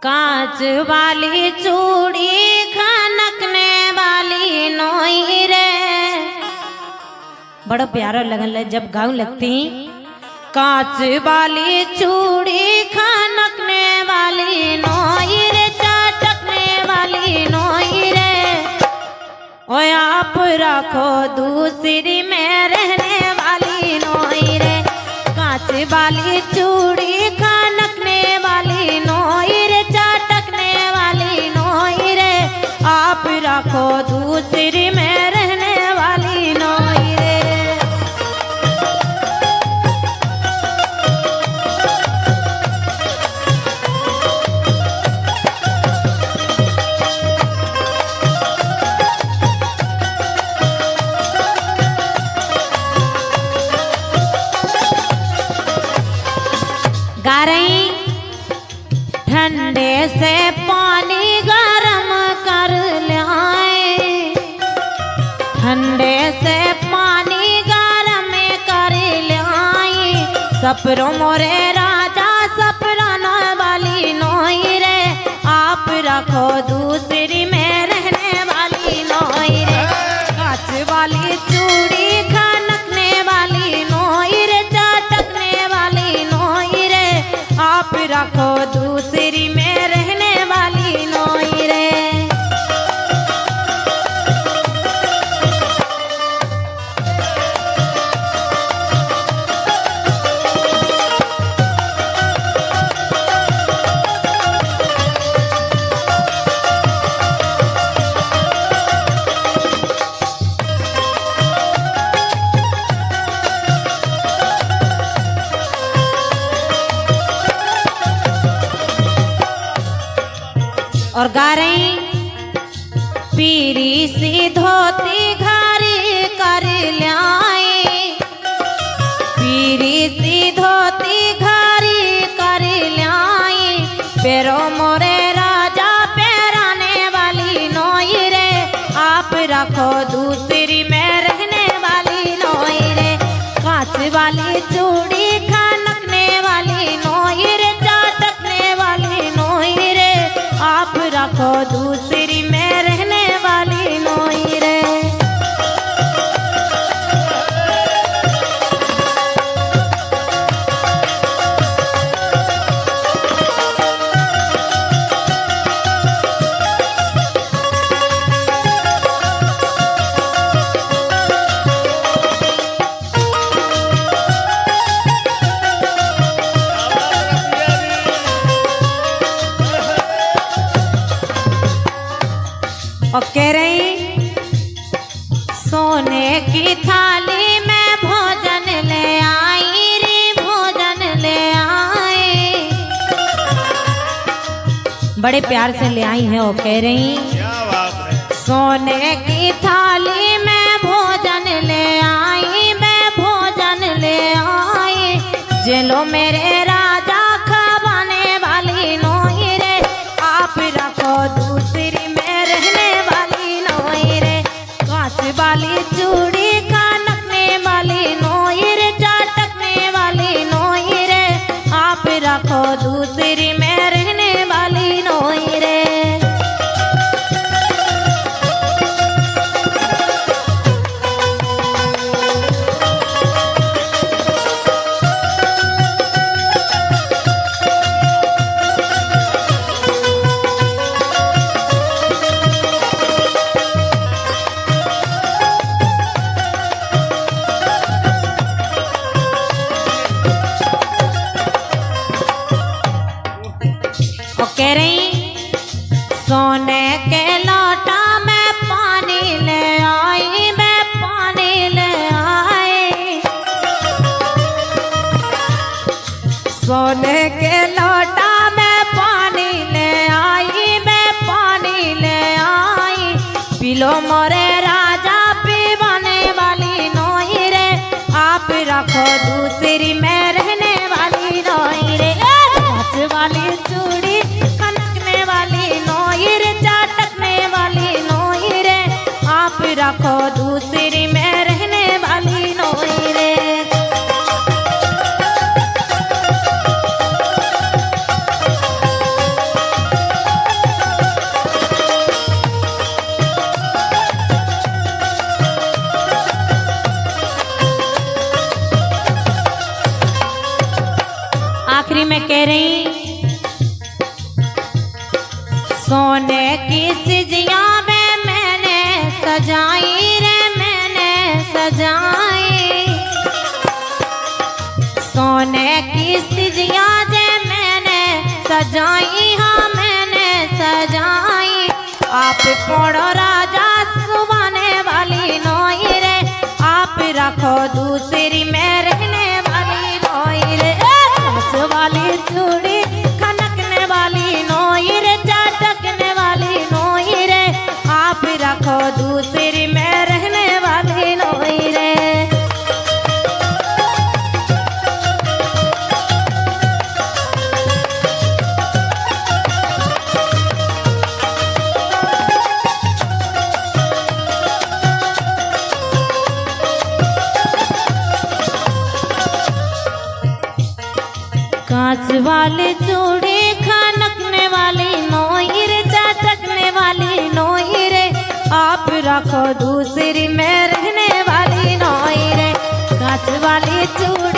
कांच वाली चूड़ी खनकने वाली नोई रे। बड़ा प्यारा लगन जब गाँव लगती। कांच वाली चूड़ी खनकने वाली नोई रे, चटकने वाली नोई रे। ओए आप रखो दूसरी में रहने वाली नोई रे। कांच वाली चूड़ी खनकने वाली नोई रे, चटकने वाली नोई रे। आप रखो दूसरी में रहने वाली नोई रे। ठंडे से पानी गरम कर लाए, ठंडे से पानी गरम कर लाए। सपरों मोरे राजा सपराना वाली नोई रे। आप रखो दूसरी में रहने वाली नोई रे। कांच वाली चूड़ी खनकने वाली नोई रे, चटकने वाली नोई रे। आप रखो दूसरी में रहने वाली नोई रे। और गा रही पीरी सी धोती घारी कर ल्याई, पीरी सी धोती घारी कर ल्याई। पैरों मोरे राजा पैराने वाली नोई रे। आप रखो दूसरी में रहने वाली नोई रे। कांच वाली चूड़ी खनकने वाली नोई रे, चटकने वाली नोई रे। आप रखो दूसरी में रहने वाली नोई रे। और कह रही सोने की थाली में भोजन ले आई रे, भोजन ले आई। बड़े प्यार से ले आई है। और कह रही सोने की थाली में भोजन ले आई, मैं भोजन ले आई। जेलो मेरे राजा खवाने वाली नोई रे। आप रखो दूसरी में रहने वाली नोई रे। कांच वाली चूड़ी खनकने वाली नोई रे, चटकने वाली नोई रे। आप रखो दूसरी में रहने वाली नोई रे। कह रही सोने के लोटा में पानी ले आई, मैं पानी ले आई। सोने के लोटा में पानी ले आई, मैं पानी ले आई। पिलो मोरे राजा पीवाने वाली नोई रे। आप रखो दूसरी में रहने वाली नोई रे। कांच वाली चूड़ी खनकने वाली नोई रे, चटकने वाली नोई रे। आप रखो दूसरी में रहने वाली नोई रे। कह रही सोने की सिजिया में मैंने सजाई रे मैंने सजाई, सोने की सिजिया जे मैंने सजाई, हाँ मैंने सजाई। आप पढ़ो राजा सुबाने वाली नोई रे, आप रखो दूसरी में रहने वाली नोई रे, वाली चूड़ी खनकने वाली नोई रे, चटकने वाली नोई रे, आप रखो दूसरी में रहने वाली नोई रे। कांच वाली चूड़ी खनकने वाली नोई रे, चटकने वाली नोई रे, आप रखो दूसरी में रहने वाली नोई रे, कांच वाली चूड़ी